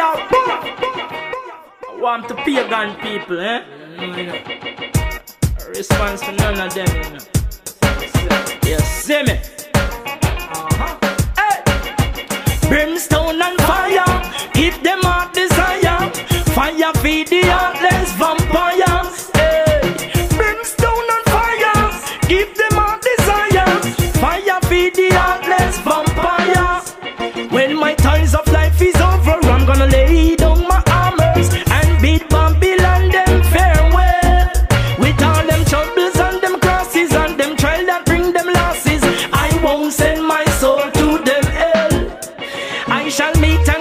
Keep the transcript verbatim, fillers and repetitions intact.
fire. I want to pagan people, eh? Response for none of them, you know. You see me? Uh-huh. Hey. Brimstone and fire, give them heart desire. Fire feed the heartless vampires. Hey. Brimstone and fire, give them heart desire. Fire feed the heartless vampires. When my times of life is over, I'm gonna lay down my armors and beat Babylon them farewell. With all them troubles and them crosses and them trials that bring them losses, I won't send my soul to them hell. I shall meet